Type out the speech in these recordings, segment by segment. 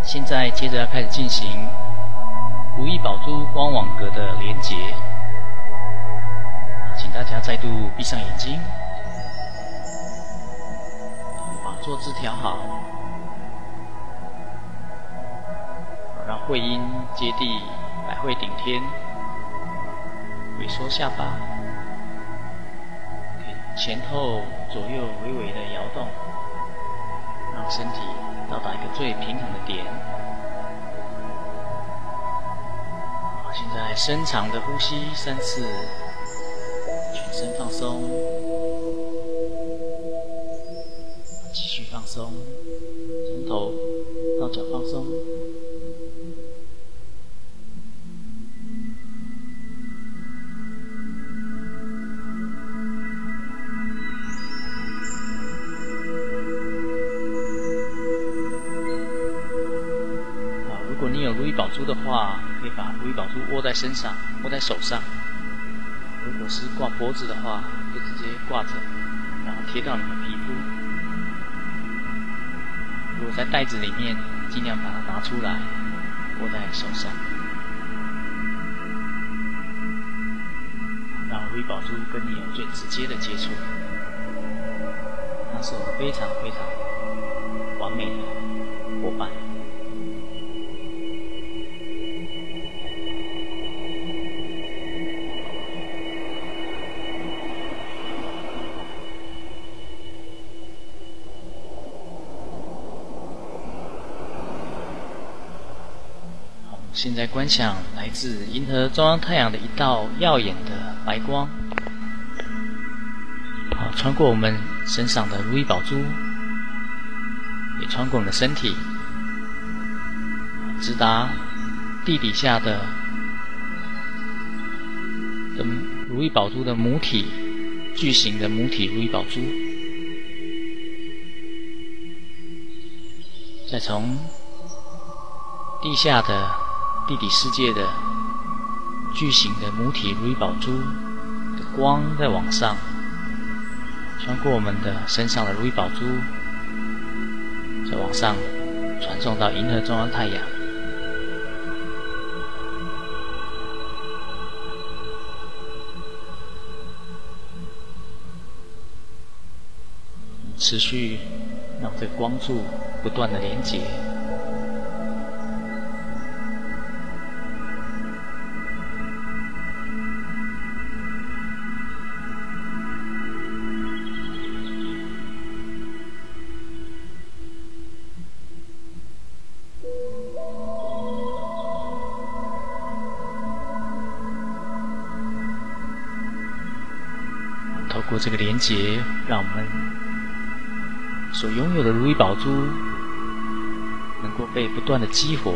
现在接着要开始进行如意宝珠光网格的连结，请大家再度闭上眼睛，把坐姿调好，让会阴接地，百会顶天，萎缩下巴，前后左右微微的摇动，让身体到达一个最平衡的点。好，现在深长的呼吸3次，全身放松，继续放松，从头到脚放松。如果你有如意宝珠的话，可以把如意宝珠握在身上，握在手上。如果是挂脖子的话，就直接挂着，然后贴到你的皮肤。如果在袋子里面，尽量把它拿出来，握在手上，让如意宝珠跟你有最直接的接触。它是我们非常非常完美的伙伴。现在观想来自银河中央太阳的一道耀眼的白光，好，穿过我们身上的如意宝珠，也穿过我们的身体，直达地底下的如意宝珠的母体，巨型的母体如意宝珠，再从地下的地底世界的巨型的母体如意宝珠的光在往上穿过我们的身上的如意宝珠，再往上传送到银河中央太阳。持续让这个光柱不断的连接。透过这个连结，让我们所拥有的如意宝珠能够被不断的激活，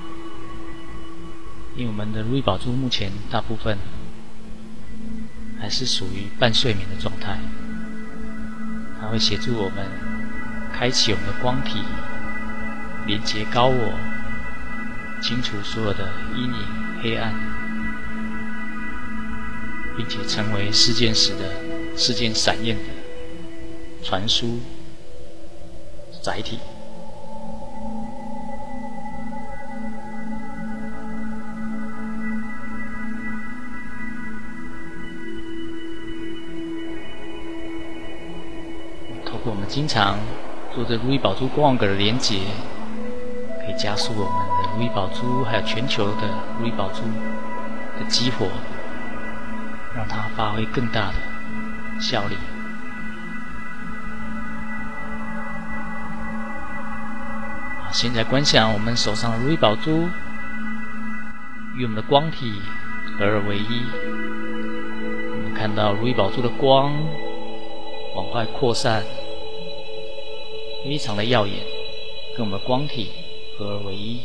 因为我们的如意宝珠目前大部分还是属于半睡眠的状态，它会协助我们开启我们的光体，连接高我，清除所有的阴影黑暗，并且成为事件闪焰的传输载体。透过我们经常做着如意宝珠光网格的连结，可以加速我们的如意宝珠还有全球的如意宝珠的激活，让它发挥更大的效力。现在观想我们手上的如意宝珠与我们的光体合而为一，我们看到如意宝珠的光往外扩散，非常的耀眼，跟我们的光体合而为一。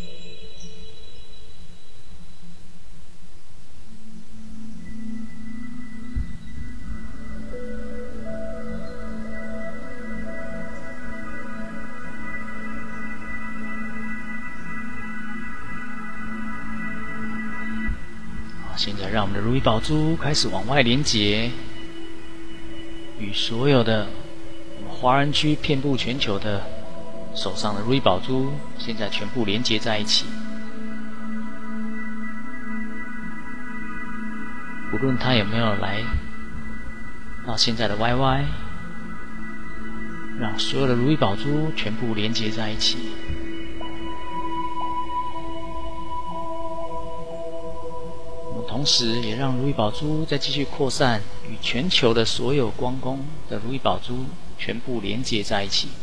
现在让我们的如意宝珠开始往外连结，与所有的我们华人区遍布全球的手上的如意宝珠现在全部连接在一起。无论他有没有来到现在的 YY， 让所有的如意宝珠全部连接在一起。同时也让如意宝珠再继续扩散，与全球的所有光宫的如意宝珠全部连接在一起。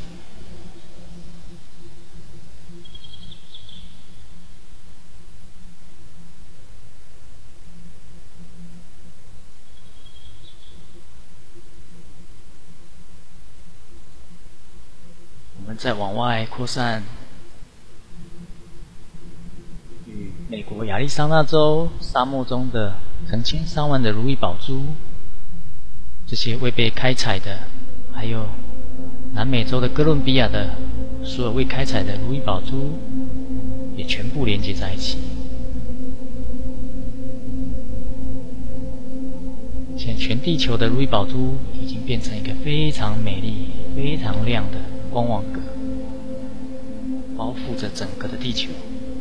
我们再往外扩散，与美国亚利桑那州沙漠中的成千上万的如意宝珠，这些未被开采的，还有南美洲的哥伦比亚的所有未开采的如意宝珠，也全部连接在一起。现在全地球的如意宝珠已经变成一个非常美丽、非常亮的光网格，包覆着整个的地球。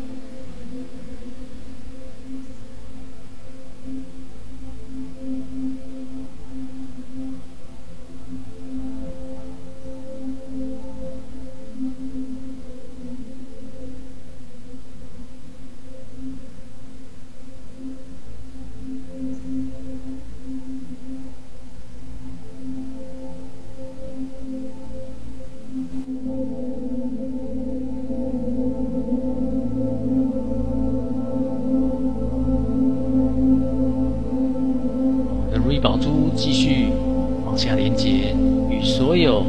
如意宝珠继续往下连接，与所有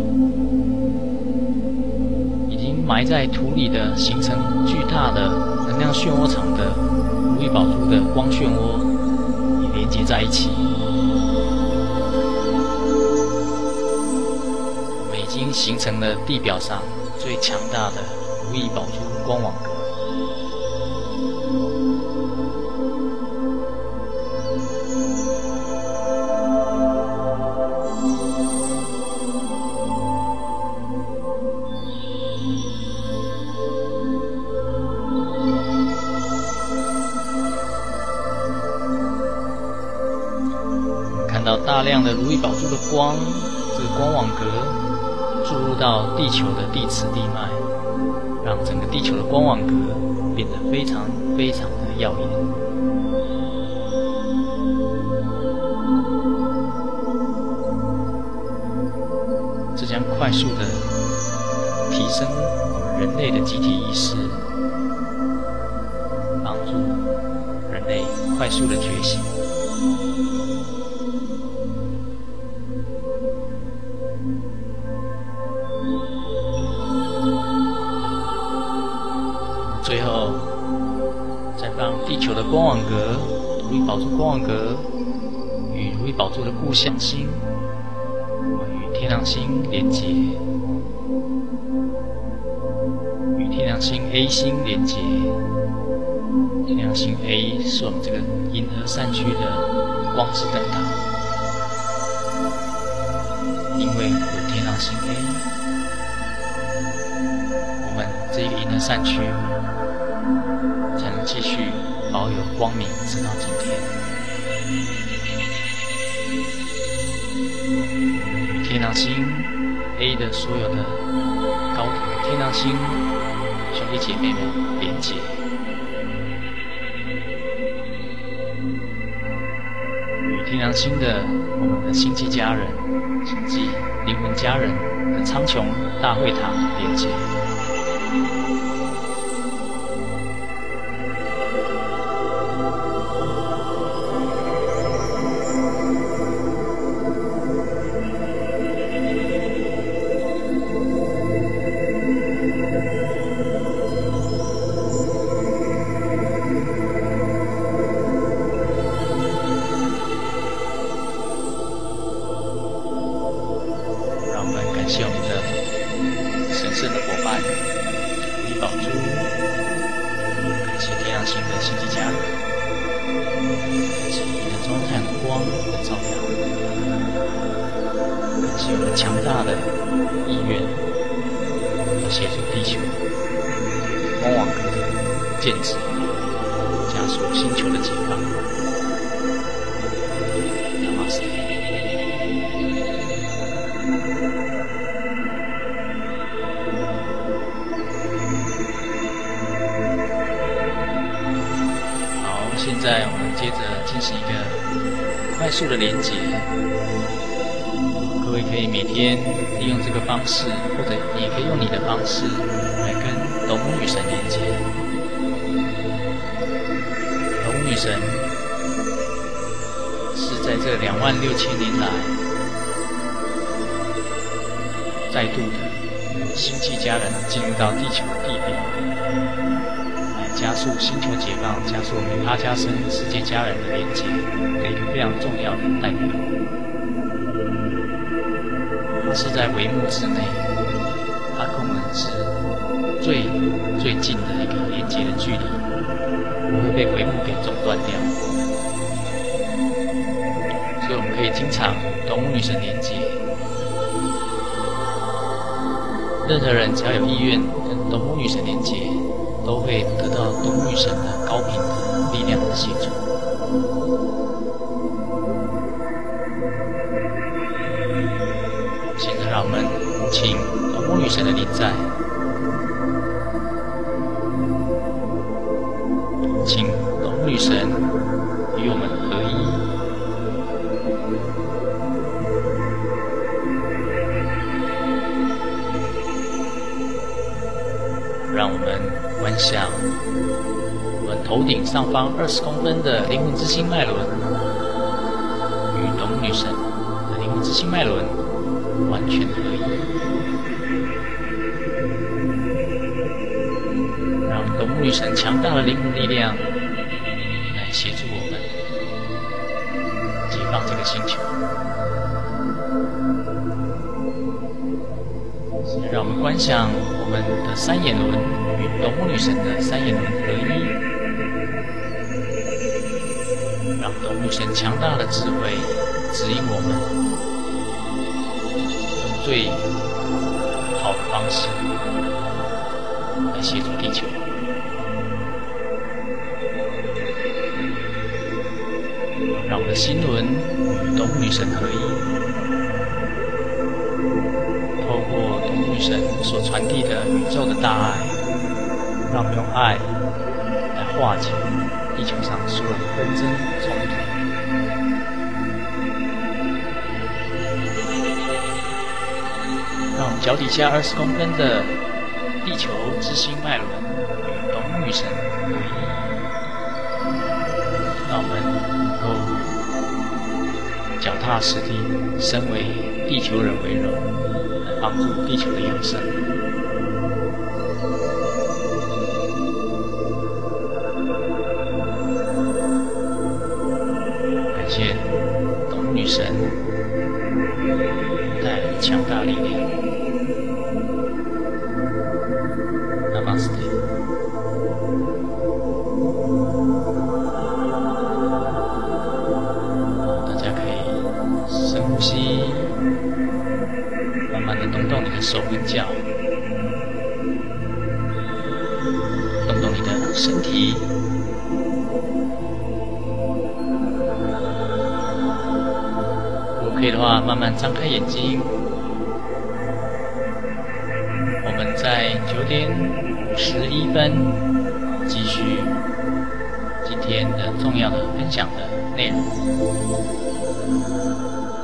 已经埋在土里的、形成巨大的能量漩涡场的如意宝珠的光漩涡也连接在一起。我们已经形成了地表上最强大的如意宝珠光网格。看到大量的如意宝珠的光，这个光网格注入到地球的地磁地脉，让整个地球的光网格变得非常非常的耀眼。这将快速的提升我们人类的集体意识，帮助人类快速的觉醒。最后，再让地球的光网格、如意宝珠光网格与如意宝珠的故乡星，与天狼星连结，与天狼星 A 星连结。天狼星 A 是我们这个银河散区的光之灯塔，因为有天狼星 A， 我们这个银河散区才能继续保有光明，直到今天。与天狼星 A 的所有的高等天狼星兄弟姐妹们连结，与天狼星的我们的星际家人、星际灵魂家人的苍穹大会堂连结。感谢我们的神圣的伙伴如意宝珠，感谢天狼星的星际家人，感谢银河中太阳的光的照亮，感谢我们强大的意愿，要协助地球光网格的建制，加速星球的解放。Namaste。好，现在我们接着进行一个快速的连结。各位可以每天利用这个方式，或者也可以用你的方式来跟斗母女神连接。斗母女神是在这26000年来再度的星际家人进入到地球的地表，来加速星球解放，加速与阿加森世界家人的连接的一个非常重要的代表。它是在帷幕之内，它跟我们是最近的一个连接的距离，不会被帷幕给中断掉。所以我们可以经常与斗母女神连接。任何人只要有意愿跟斗母女神连接，都会得到斗母女神的高频的力量的协助。现在让我们请斗母女神的临在，请斗母女神与我们合一，让我们观想我们头顶上方20公分的灵魂之心脉轮，与斗母女神的灵魂之心脉轮完全合一，让斗母女神强大的灵魂力量来协助我们解放这个星球。让我们观想我们的3眼轮与斗母女神的3眼轮合一，让斗母女神强大的智慧指引我们，用最好的方式来协助地球。让我们的心轮与斗母女神合一，透过斗母女神所传递的宇宙的大爱，让我们用爱来化解地球上所有的纷争冲突。让我们脚底下20公分的地球之心脉轮与斗母女神合一，让我们能够脚踏实地，身为地球人为荣，来帮助地球的养生。感谢斗母女神带来的强大力量。Namaste。大家可以深呼吸，慢慢的动动你的手跟脚，动动你的身体。如果可以的话，慢慢张开眼睛。我们在9点51分继续今天的重要的分享的内容。